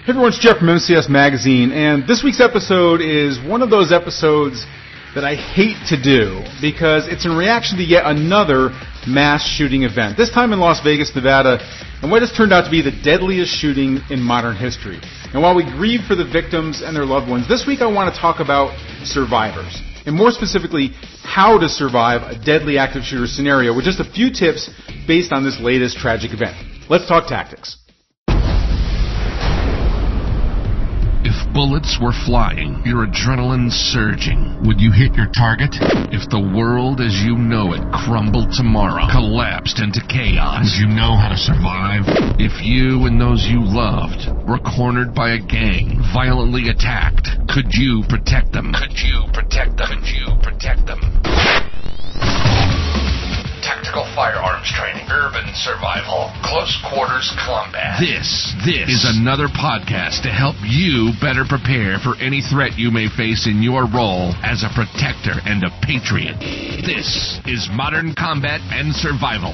Hey everyone, it's Jeff from MCS Magazine, and this week's episode is one of those episodes that I hate to do because it's in reaction to yet another mass shooting event, this time in Las Vegas, Nevada, and what has turned out to be the deadliest shooting in modern history. And while we grieve for the victims and their loved ones, this week I want to talk about survivors, and more specifically, how to survive a deadly active shooter scenario with just a few tips based on this latest tragic event. Let's talk tactics. If bullets were flying, your adrenaline surging, would you hit your target? If the world as you know it crumbled tomorrow, collapsed into chaos, would you know how to survive? If you and those you loved were cornered by a gang, violently attacked, could you protect them? Could you protect them? Could you protect them? Tactical firearms training, urban survival, close quarters combat. This is another podcast to help you better prepare for any threat you may face in your role as a protector and a patriot. This is Modern Combat and Survival.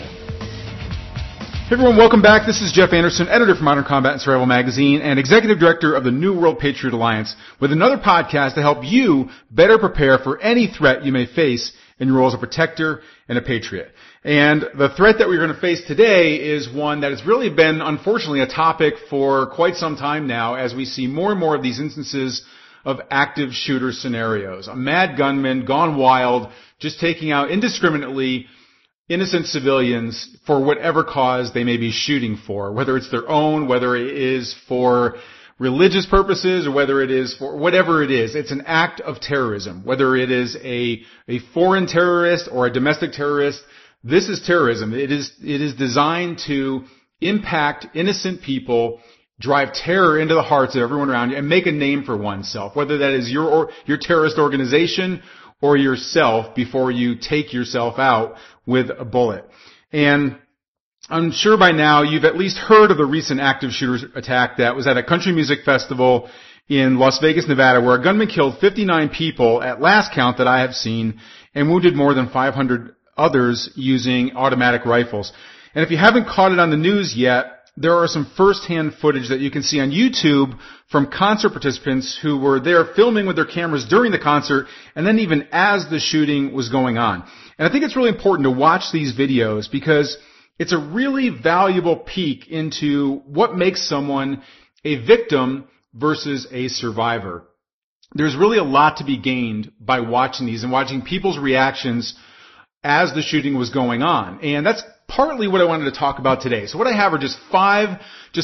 Hey everyone, welcome back. This is Jeff Anderson, editor for Modern Combat and Survival Magazine and executive director of the New World Patriot Alliance, with another podcast to help you better prepare for any threat you may face in your role as a protector and a patriot. And the threat that we're going to face today is one that has really been, unfortunately, a topic for quite some time now as we see more and more of these instances of active shooter scenarios. A mad gunman gone wild, just taking out indiscriminately innocent civilians for whatever cause they may be shooting for, whether it's their own, whether it is for religious purposes, or whether it is for whatever it is. It's an act of terrorism, whether it is a foreign terrorist or a domestic terrorist. This is terrorism. It is designed to impact innocent people, drive terror into the hearts of everyone around you, and make a name for oneself, whether that is your terrorist organization or yourself before you take yourself out with a bullet. And I'm sure by now you've at least heard of the recent active shooter attack that was at a country music festival in Las Vegas, Nevada, where a gunman killed 59 people at last count that I have seen and wounded more than 500 others using automatic rifles. And if you haven't caught it on the news yet, there are some first-hand footage that you can see on YouTube from concert participants who were there filming with their cameras during the concert and then even as the shooting was going on. And I think it's really important to watch these videos because it's a really valuable peek into what makes someone a victim versus a survivor. There's really a lot to be gained by watching these and watching people's reactions as the shooting was going on. And that's partly what I wanted to talk about today. So what I have are just five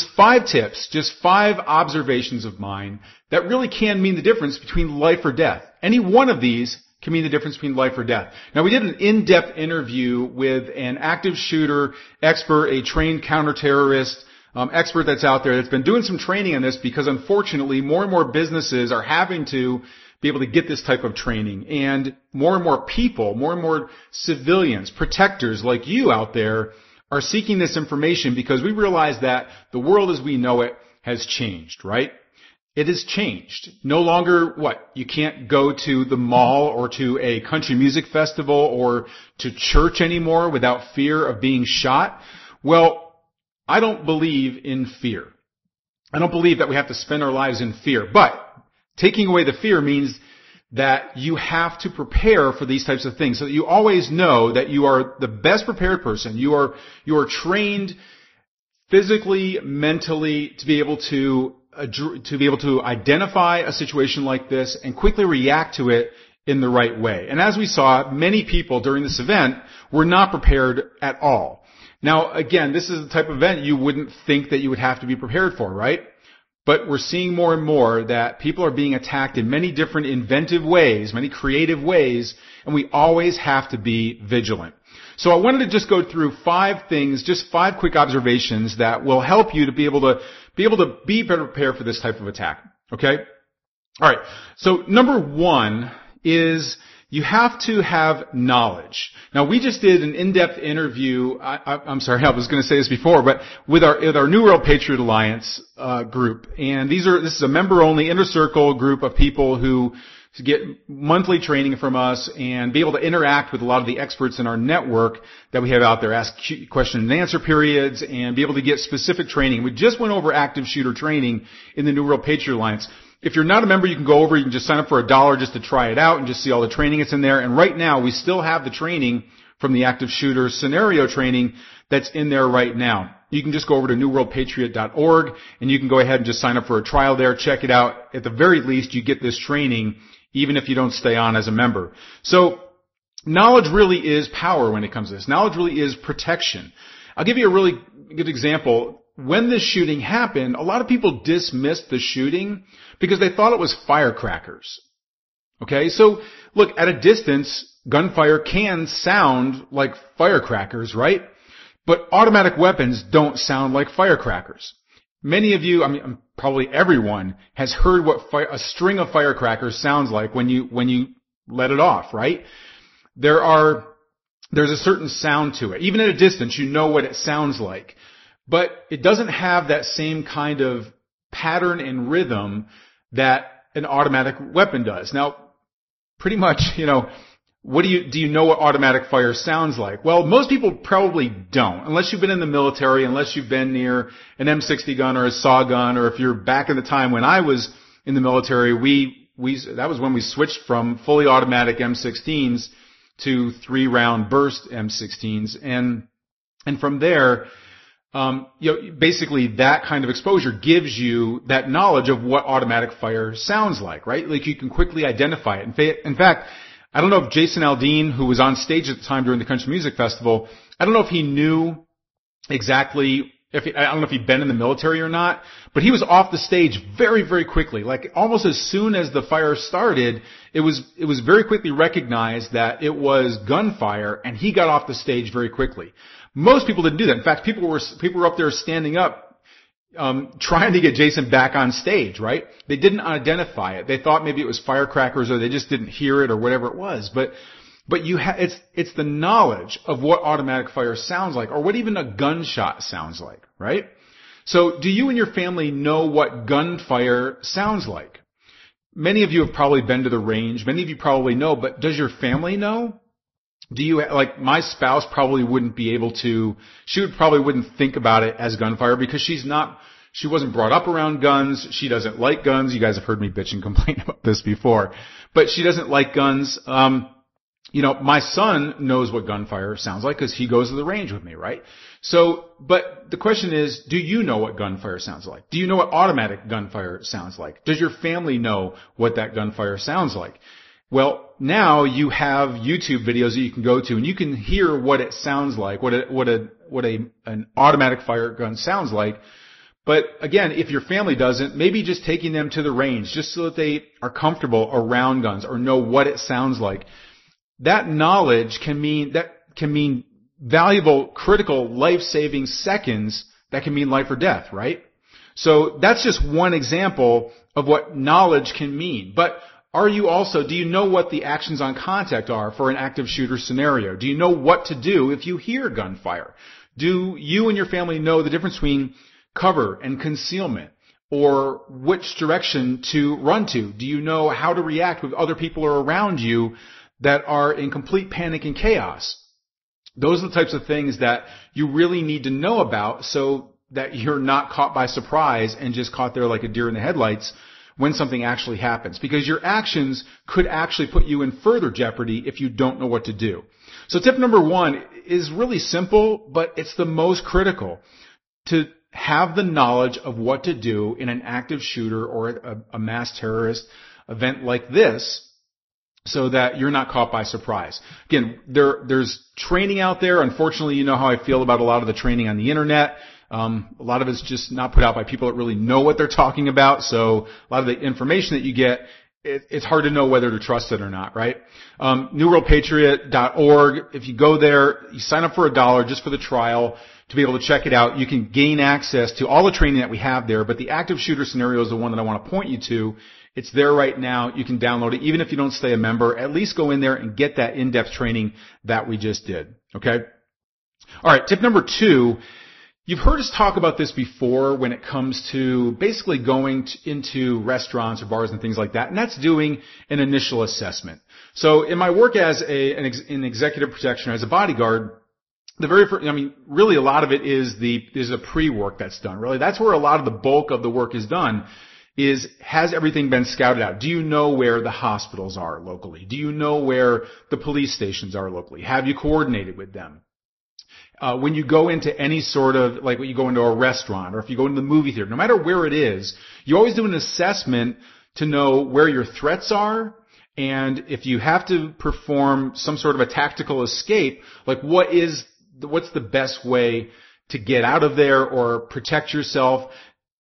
tips, just five observations of mine that really can mean the difference between life or death. Any one of these can mean the difference between life or death. Now, we did an in-depth interview with an active shooter expert, a trained counterterrorist expert that's out there that's been doing some training on this because, unfortunately, more and more businesses are having to be able to get this type of training. And more people, more and more civilians, protectors like you out there are seeking this information because we realize that the world as we know it has changed, right? It has changed. No longer, you can't go to the mall or to a country music festival or to church anymore without fear of being shot. Well, I don't believe in fear. I don't believe that we have to spend our lives in fear. But taking away the fear means that you have to prepare for these types of things so that you always know that you are the best prepared person. You are trained physically, mentally to be able to identify a situation like this and quickly react to it in the right way. And as we saw, many people during this event were not prepared at all. Now, again, this is the type of event you wouldn't think that you would have to be prepared for, right? But we're seeing more and more that people are being attacked in many different inventive ways, many creative ways, and we always have to be vigilant. So I wanted to just go through five things, just five quick observations that will help you to be able to be better prepared for this type of attack. Okay? All right. So number one is you have to have knowledge. Now, we just did an in-depth interview. I'm sorry, I was going to say this before, but with our New World Patriot Alliance group, and this is a member-only inner circle group of people who to get monthly training from us and be able to interact with a lot of the experts in our network that we have out there, ask question and answer periods, and be able to get specific training. We just went over active shooter training in the New World Patriot Alliance. If you're not a member, you can go over, you can just sign up for $1 just to try it out and just see all the training that's in there. And right now, we still have the training from the active shooter scenario training that's in there right now. You can just go over to newworldpatriot.org and you can go ahead and just sign up for a trial there, check it out. At the very least, you get this training even if you don't stay on as a member. So, knowledge really is power when it comes to this. Knowledge really is protection. I'll give you a really good example. When this shooting happened, a lot of people dismissed the shooting because they thought it was firecrackers. Okay, so look, at a distance, gunfire can sound like firecrackers, right? But automatic weapons don't sound like firecrackers. Many of you, probably everyone, has heard what a string of firecrackers sounds like when you let it off, right? There's a certain sound to it. Even at a distance, you know what it sounds like. But it doesn't have that same kind of pattern and rhythm that an automatic weapon does. Now, pretty much, do you know what automatic fire sounds like? Well, most people probably don't, unless you've been in the military, unless you've been near an M60 gun or a SAW gun, or if you're back in the time when I was in the military, that was when we switched from fully automatic M16s to 3-round burst M16s, and from there, basically that kind of exposure gives you that knowledge of what automatic fire sounds like, right? Like you can quickly identify it. In fact, I don't know if Jason Aldean, who was on stage at the time during the Country Music Festival, I don't know if he knew exactly, I don't know if he'd been in the military or not, but he was off the stage very, very quickly. Like almost as soon as the fire started, it was very quickly recognized that it was gunfire, and he got off the stage very quickly. Most people didn't do that. In fact, people were up there standing up, trying to get Jason back on stage, right? They didn't identify it. They thought maybe it was firecrackers, or they just didn't hear it, or whatever it was. But it's the knowledge of what automatic fire sounds like, or what even a gunshot sounds like, right? So, do you and your family know what gunfire sounds like? Many of you have probably been to the range. Many of you probably know, but does your family know? Do you, like my spouse probably wouldn't be able to, she probably wouldn't think about it as gunfire because she wasn't brought up around guns. She doesn't like guns. You guys have heard me bitch and complain about this before, but she doesn't like guns. My son knows what gunfire sounds like because he goes to the range with me, right? So, but the question is, do you know what gunfire sounds like? Do you know what automatic gunfire sounds like? Does your family know what that gunfire sounds like? Well, now you have YouTube videos that you can go to, and you can hear what it sounds like, what an automatic fire gun sounds like. But again, if your family doesn't, maybe just taking them to the range, just so that they are comfortable around guns or know what it sounds like. That knowledge can mean valuable, critical, life-saving seconds that can mean life or death, right? So that's just one example of what knowledge can mean. But do you know what the actions on contact are for an active shooter scenario? Do you know what to do if you hear gunfire? Do you and your family know the difference between cover and concealment, or which direction to run to? Do you know how to react when other people are around you that are in complete panic and chaos? Those are the types of things that you really need to know about so that you're not caught by surprise and just caught there like a deer in the headlights when something actually happens, because your actions could actually put you in further jeopardy if you don't know what to do. So tip number 1 is really simple, but it's the most critical: to have the knowledge of what to do in an active shooter or a mass terrorist event like this, so that you're not caught by surprise. Again, there's training out there. Unfortunately, you know how I feel about a lot of the training on the internet. A lot of it's just not put out by people that really know what they're talking about. So a lot of the information that you get, it's hard to know whether to trust it or not, right? NewWorldPatriot.org. If you go there, you sign up for $1 just for the trial to be able to check it out. You can gain access to all the training that we have there, but the active shooter scenario is the one that I want to point you to. It's there right now. You can download it. Even if you don't stay a member, at least go in there and get that in-depth training that we just did. Okay? All right. Tip number 2 You've heard us talk about this before when it comes to basically going into restaurants or bars and things like that, and that's doing an initial assessment. So in my work as an executive protection, as a bodyguard, the very first, really a lot of it is a pre-work that's done. Really, that's where a lot of the bulk of the work is done. Has everything been scouted out? Do you know where the hospitals are locally? Do you know where the police stations are locally? Have you coordinated with them? When you go into any sort of, like when you go into a restaurant or if you go into the movie theater, no matter where it is, you always do an assessment to know where your threats are. And if you have to perform some sort of a tactical escape, like what's the best way to get out of there or protect yourself?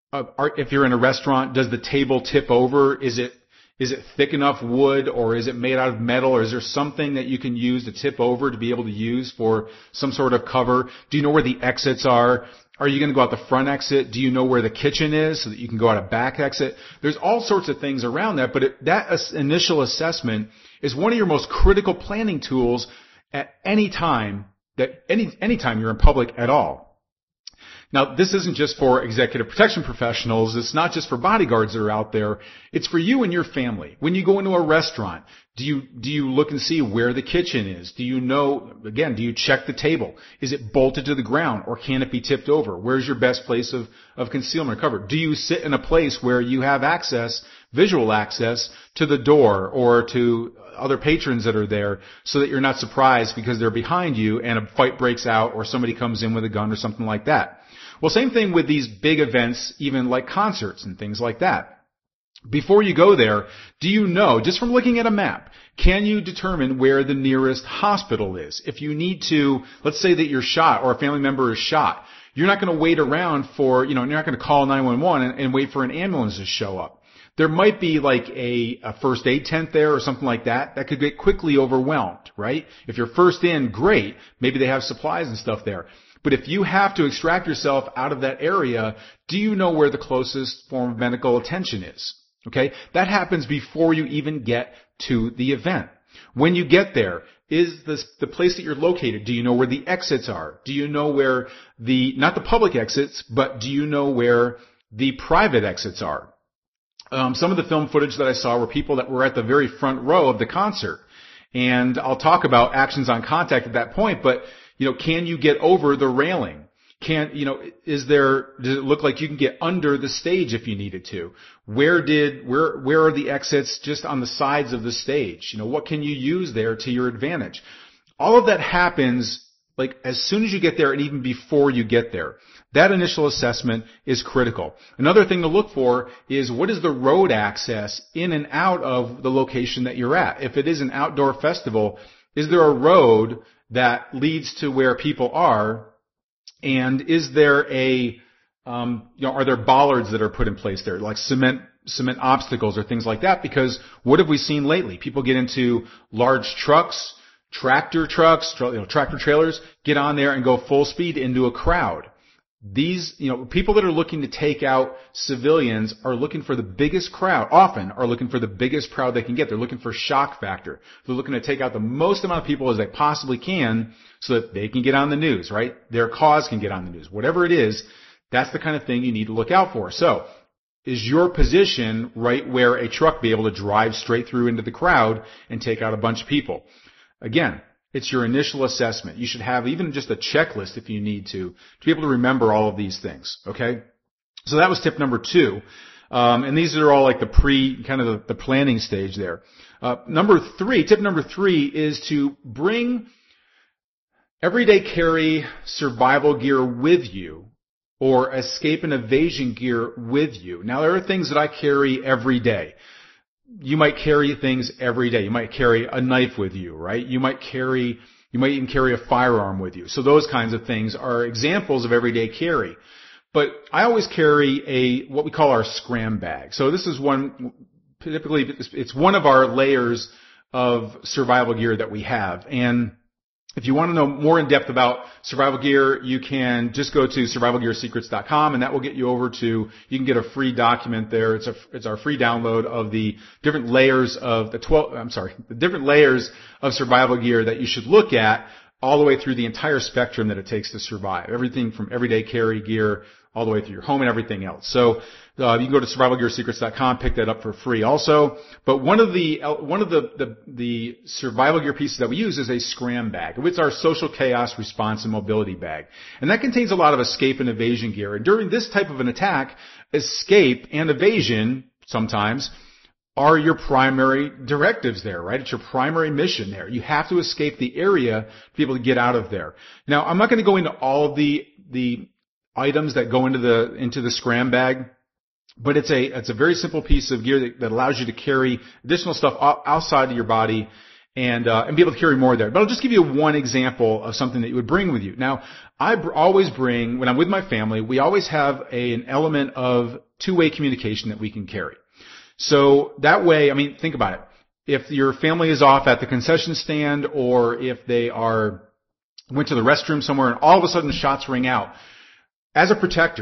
If you're in a restaurant, does the table tip over? Is it thick enough wood, or is it made out of metal, or is there something that you can use to tip over to be able to use for some sort of cover? Do you know where the exits are? Are you going to go out the front exit? Do you know where the kitchen is so that you can go out a back exit? There's all sorts of things around that, but that initial assessment is one of your most critical planning tools at any time anytime you're in public at all. Now, this isn't just for executive protection professionals. It's not just for bodyguards that are out there. It's for you and your family. When you go into a restaurant, do you look and see where the kitchen is? Do you check the table? Is it bolted to the ground, or can it be tipped over? Where's your best place of concealment or cover? Do you sit in a place where you have visual access to the door or to other patrons that are there, so that you're not surprised because they're behind you and a fight breaks out or somebody comes in with a gun or something like that? Well, same thing with these big events, even like concerts and things like that. Before you go there, do you know, just from looking at a map, can you determine where the nearest hospital is? If you need to, let's say that you're shot or a family member is shot, you're not going to wait around you're not going to call 911 and wait for an ambulance to show up. There might be like a first aid tent there or something like that could get quickly overwhelmed, right? If you're first in, great. Maybe they have supplies and stuff there. But if you have to extract yourself out of that area, do you know where the closest form of medical attention is? Okay? That happens before you even get to the event. When you get there, is the place that you're located, do you know where the exits are? Do you know where not the public exits, but do you know where the private exits are? Some of the film footage that I saw were people that were at the very front row of the concert. And I'll talk about actions on contact at that point, but can you get over the railing? Does it look like you can get under the stage if you needed to? Where are the exits just on the sides of the stage? What can you use there to your advantage? All of that happens like as soon as you get there and even before you get there. That initial assessment is critical. Another thing to look for is what is the road access in and out of the location that you're at? If it is an outdoor festival, is there a road that leads to where people are? And is there are there bollards that are put in place there, like cement obstacles or things like that? Because what have we seen lately? People get into large trucks, tractor trailers, get on there and go full speed into a crowd. These, people that are looking to take out civilians are looking for the biggest crowd, often are looking for the biggest crowd they can get. They're looking for shock factor. They're looking to take out the most amount of people as they possibly can so that they can get on the news, right? Their cause can get on the news. Whatever it is, that's the kind of thing you need to look out for. So, is your position right where a truck be able to drive straight through into the crowd and take out a bunch of people? Again, it's your initial assessment. You should have even just a checklist if you need to be able to remember all of these things, okay? So that was tip number 2. And these are all like the planning stage there. Tip number 3 is to bring everyday carry survival gear with you or escape and evasion gear with you. Now there are things that I carry every day. You might carry things every day. You might carry a knife with you, right? You might even carry a firearm with you. So those kinds of things are examples of everyday carry. But I always carry what we call our scram bag. So this is typically it's one of our layers of survival gear that we have. And if you want to know more in depth about survival gear, you can just go to survivalgearsecrets.com and that will get you over to, you can get a free document there. It's our free download of the different layers of the different layers of survival gear that you should look at all the way through the entire spectrum that it takes to survive. Everything from everyday carry gear all the way through your home and everything else. So you can go to survivalgearsecrets.com, pick that up for free also. But one of the survival gear pieces that we use is a scram bag. It's our social chaos response and mobility bag. And that contains a lot of escape and evasion gear. And during this type of an attack, escape and evasion sometimes are your primary directives there, right? It's your primary mission there. You have to escape the area to be able to get out of there. Now, I'm not going to go into all of the items that go into the scram bag, but it's a very simple piece of gear that allows you to carry additional stuff outside of your body and be able to carry more there. But I'll just give you one example of something that you would bring with you. Now, I always bring, when I'm with my family, we always have an element of two-way communication that we can carry. So that way, I mean, think about it. If your family is off at the concession stand or if they went to the restroom somewhere and all of a sudden shots ring out, as a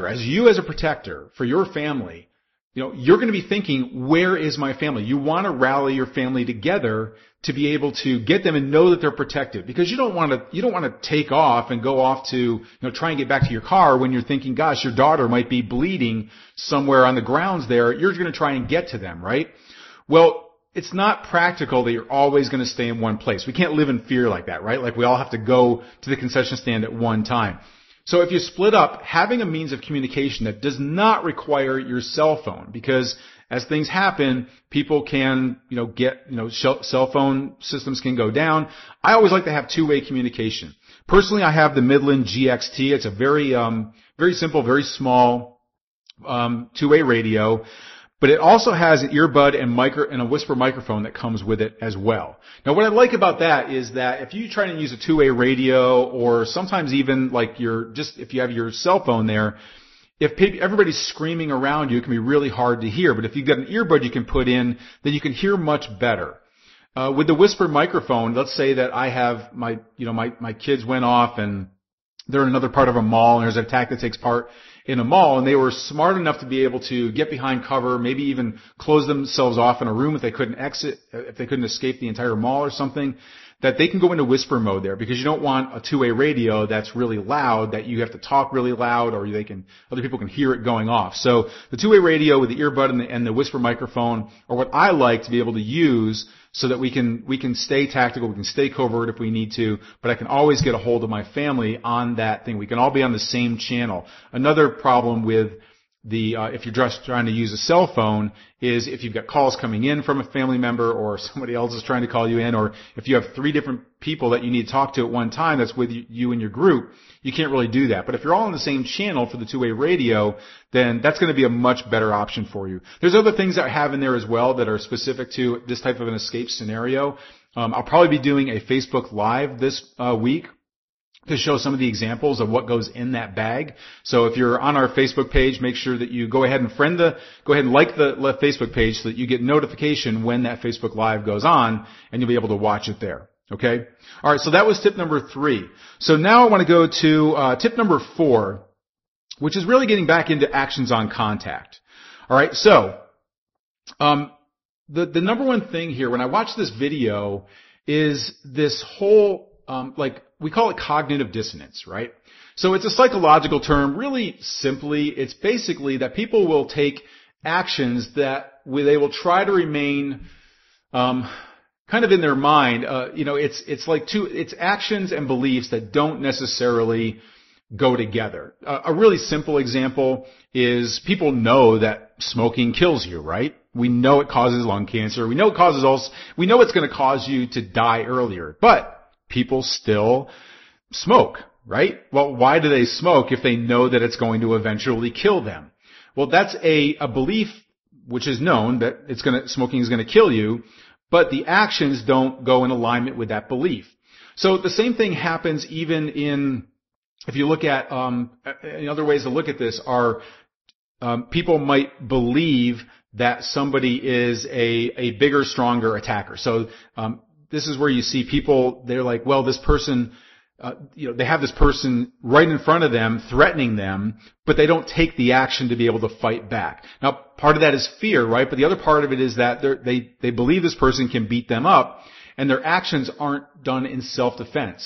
protector for your family, you're going to be thinking, where is my family? You want to rally your family together to be able to get them and know that they're protected, because you don't want to take off and go off to, try and get back to your car when you're thinking, gosh, your daughter might be bleeding somewhere on the grounds there. You're going to try and get to them, right? Well, it's not practical that you're always going to stay in one place. We can't live in fear like that, right? Like we all have to go to the concession stand at one time. So if you split up, having a means of communication that does not require your cell phone, because as things happen, people can, cell phone systems can go down. I always like to have two-way communication. Personally, I have the Midland GXT. It's a very simple, very small, two-way radio. But it also has an earbud and a whisper microphone that comes with it as well. Now, what I like about that is that if you try to use a two-way radio, or sometimes even like if you have your cell phone there, if everybody's screaming around you, it can be really hard to hear. But if you've got an earbud you can put in, then you can hear much better. With the whisper microphone, let's say that I have my kids went off and they're in another part of a mall and there's an attack that takes part in a mall, and they were smart enough to be able to get behind cover, maybe even close themselves off in a room if they couldn't escape the entire mall or something, that they can go into whisper mode there, because you don't want a two-way radio that's really loud, that you have to talk really loud, or other people can hear it going off. So the two-way radio with the earbud and the whisper microphone are what I like to be able to use, so that we can stay tactical, we can stay covert if we need to, but I can always get a hold of my family on that thing. We can all be on the same channel. Another problem with if you're just trying to use a cell phone is if you've got calls coming in from a family member, or somebody else is trying to call you in, or if you have 3 different people that you need to talk to at one time that's with you and your group, you can't really do that. But if you're all on the same channel for the two-way radio, then that's going to be a much better option for you. There's other things that I have in there as well that are specific to this type of an escape scenario. I'll probably be doing a Facebook Live this week to show some of the examples of what goes in that bag. So if you're on our Facebook page, make sure that you go ahead and like the Facebook page so that you get notification when that Facebook Live goes on, and you'll be able to watch it there. Okay? All right, so that was tip number 3. So now I want to go to tip number 4, which is really getting back into actions on contact. All right, so the number one thing here when I watch this video is this whole we call it cognitive dissonance, right? So it's a psychological term. Really simply, it's basically that people will take actions that they will try to remain kind of in their mind. It's actions and beliefs that don't necessarily go together. A really simple example is people know that smoking kills you, right? We know it causes lung cancer. We know we know it's going to cause you to die earlier, but people still smoke, right? Well, why do they smoke if they know that it's going to eventually kill them? Well, that's a belief which is known that smoking is going to kill you, but the actions don't go in alignment with that belief. So the same thing happens even if you look at, other ways to look at this are, people might believe that somebody is a bigger, stronger attacker. So, this is where you see people, they're like, well, this person, they have this person right in front of them threatening them, but they don't take the action to be able to fight back. Now, part of that is fear, right? But the other part of it is that they believe this person can beat them up, and their actions aren't done in self-defense.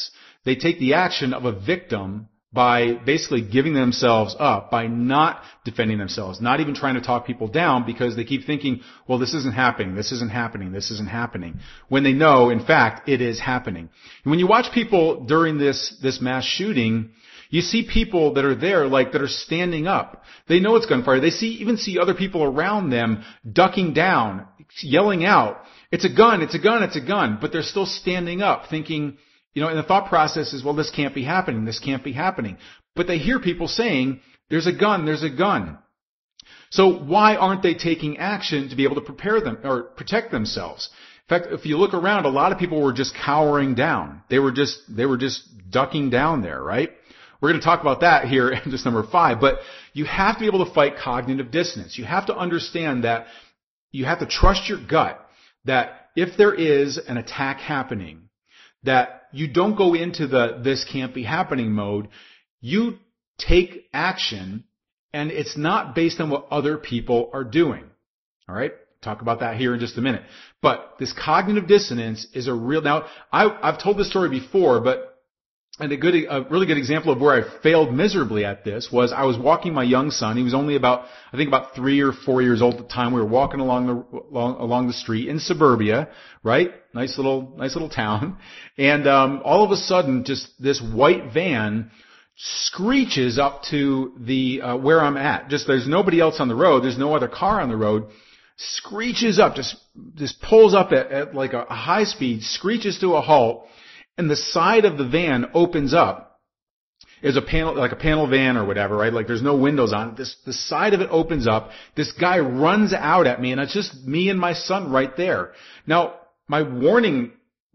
They take the action of a victim by basically giving themselves up, by not defending themselves, not even trying to talk people down because they keep thinking, well, this isn't happening, this isn't happening, this isn't happening, when they know, in fact, it is happening. And when you watch people during this mass shooting, you see people that are there, that are standing up. They know it's gunfire. They even see other people around them ducking down, yelling out, it's a gun, it's a gun, it's a gun, but they're still standing up thinking, and the thought process is, well, this can't be happening. This can't be happening. But they hear people saying, there's a gun, there's a gun. So why aren't they taking action to be able to prepare them or protect themselves? In fact, if you look around, a lot of people were just cowering down. They were just ducking down there, right? We're going to talk about that here in just number 5, but you have to be able to fight cognitive dissonance. You have to understand that you have to trust your gut that if there is an attack happening, that you don't go into this can't be happening mode. You take action, and it's not based on what other people are doing. All right? Talk about that here in just a minute. But this cognitive dissonance is a real, now, I've told this story before, but a really good example of where I failed miserably at this was I was walking my young son. He was only about 3 or 4 years old at the time. We were walking along the street in suburbia, right? Nice little town. And, all of a sudden, just this white van screeches up to the, where I'm at. Just, there's nobody else on the road. There's no other car on the road. Screeches up, just pulls up at like a high speed, screeches to a halt. And the side of the van opens up. There's a panel, like a panel van or whatever, right? Like there's no windows on it. The side of it opens up. This guy runs out at me, and it's just me and my son right there. Now, my warning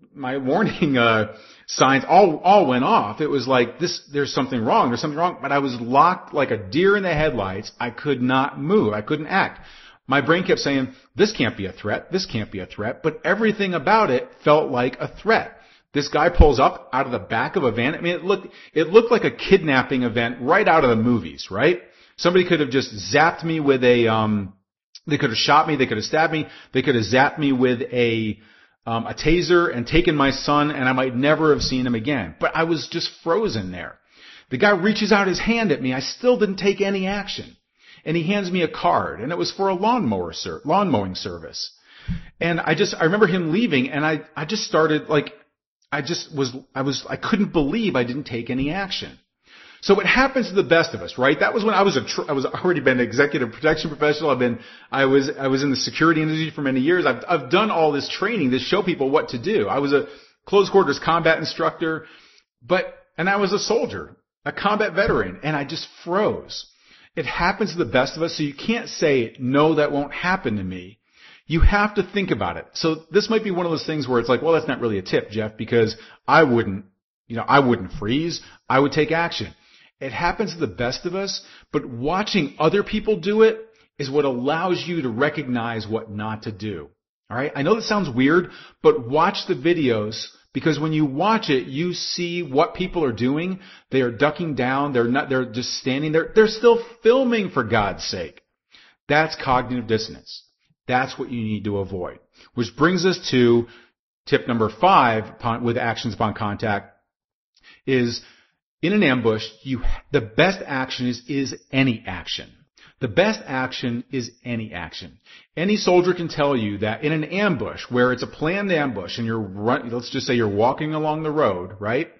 signs all went off. It was like, there's something wrong. But I was locked like a deer in the headlights. I could not move. I couldn't act. My brain kept saying, this can't be a threat. This can't be a threat. But everything about it felt like a threat. This guy pulls up out of the back of a van. I mean, it looked like a kidnapping event right out of the movies, right? Somebody could have just zapped me with they could have shot me, they could have stabbed me, they could have zapped me with a taser and taken my son, and I might never have seen him again. But I was just frozen there. The guy reaches out his hand at me. I still didn't take any action. And he hands me a card, and it was for a lawn mowing service. And I remember him leaving, and I just started like, I couldn't believe I didn't take any action. So it happens to the best of us, right? That was when I was already been an executive protection professional. I was in the security industry for many years. I've done all this training to show people what to do. I was a close quarters combat instructor, and I was a soldier, a combat veteran, and I just froze. It happens to the best of us, so you can't say, no, that won't happen to me. You have to think about it. So this might be one of those things where it's like, well, that's not really a tip, Jeff, because I wouldn't freeze. I would take action. It happens to the best of us, but watching other people do it is what allows you to recognize what not to do. All right? I know that sounds weird, but watch the videos, because when you watch it, you see what people are doing. They are ducking down. They're just standing there. They're still filming, for God's sake. That's cognitive dissonance. That's what you need to avoid. Which brings us to tip number 5 with actions upon contact is in an ambush, the best action is any action. The best action is any action. Any soldier can tell you that in an ambush where it's a planned ambush and let's just say you're walking along the road, right?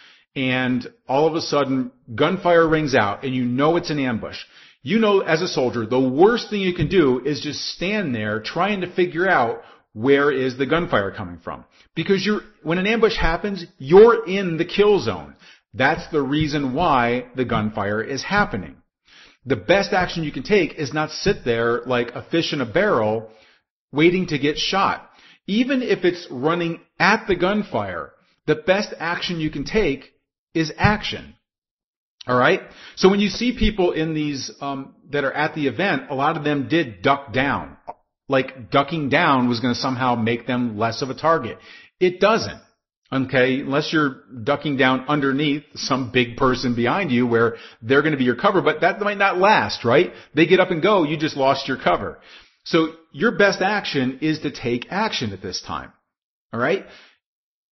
And all of a sudden gunfire rings out and you know it's an ambush. You know, as a soldier, the worst thing you can do is just stand there trying to figure out where is the gunfire coming from. Because when an ambush happens, you're in the kill zone. That's the reason why the gunfire is happening. The best action you can take is not sit there like a fish in a barrel waiting to get shot. Even if it's running at the gunfire, the best action you can take is action. All right? So when you see people in these that are at the event, a lot of them did duck down. Like ducking down was going to somehow make them less of a target. It doesn't. Okay? Unless you're ducking down underneath some big person behind you where they're going to be your cover, but that might not last, right? They get up and go, you just lost your cover. So your best action is to take action at this time. All right?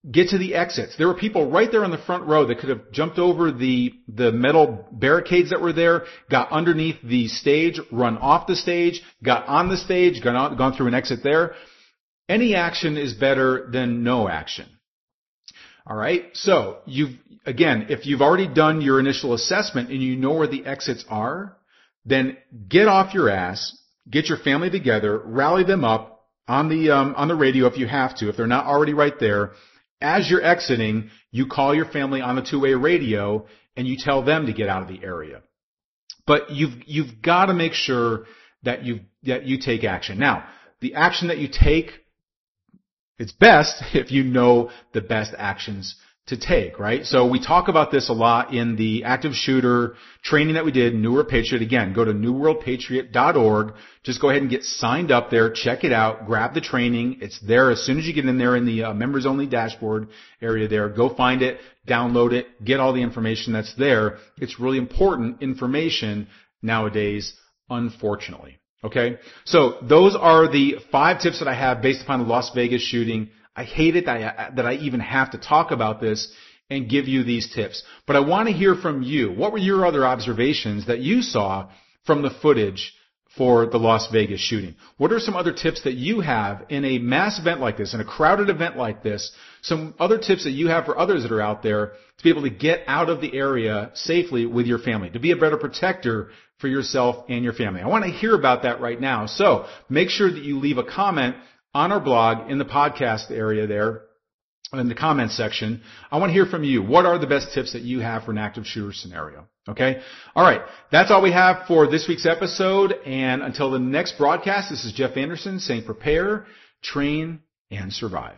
get to the exits. There were people right there on the front row that could have jumped over the metal barricades that were there, got underneath the stage, run off the stage, got on the stage, gone through an exit there. Any action is better than no action. All right. So if you've already done your initial assessment and you know where the exits are, then get off your ass, get your family together, rally them up on the radio if you have to, if they're not already right there. As you're exiting, you call your family on the two-way radio and you tell them to get out of the area. But you've got to make sure that you take action. Now, the action that you take, it's best if you know the best actions to take, right? So we talk about this a lot in the active shooter training that we did, New World Patriot. Again, go to newworldpatriot.org. Just go ahead and get signed up there. Check it out. Grab the training. It's there as soon as you get in there in the members only dashboard area there. Go find it, download it, get all the information that's there. It's really important information nowadays, unfortunately. Okay? So those are the 5 tips that I have based upon the Las Vegas shooting. I hate it that I even have to talk about this and give you these tips. But I want to hear from you. What were your other observations that you saw from the footage for the Las Vegas shooting? What are some other tips that you have in a mass event like this, in a crowded event like this? Some other tips that you have for others that are out there to be able to get out of the area safely with your family, to be a better protector for yourself and your family. I want to hear about that right now. So make sure that you leave a comment on our blog in the podcast area there, in the comments section. I want to hear from you. What are the best tips that you have for an active shooter scenario? Okay? All right. That's all we have for this week's episode. And until the next broadcast, this is Jeff Anderson saying prepare, train, and survive.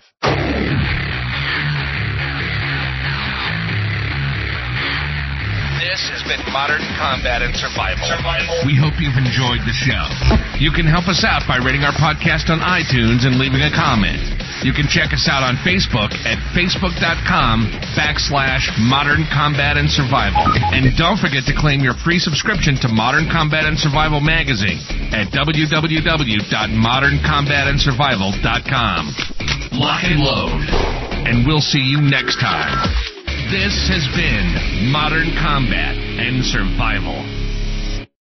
This has been Modern Combat and Survival. We hope you've enjoyed the show. You can help us out by rating our podcast on iTunes and leaving a comment. You can check us out on Facebook at facebook.com/Modern Combat and Survival. And don't forget to claim your free subscription to Modern Combat and Survival magazine at www.moderncombatandsurvival.com. Lock and load. And we'll see you next time. This has been Modern Combat and Survival.